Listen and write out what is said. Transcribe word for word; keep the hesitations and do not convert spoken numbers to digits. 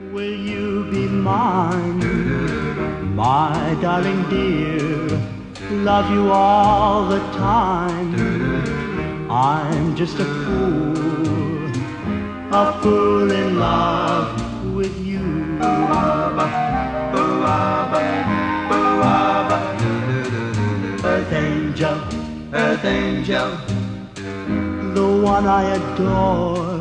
Will you be mine, my darling dear? Love you all the time. I'm just a fool, a fool in love with you. Earth angel, earth angel, the one I adore.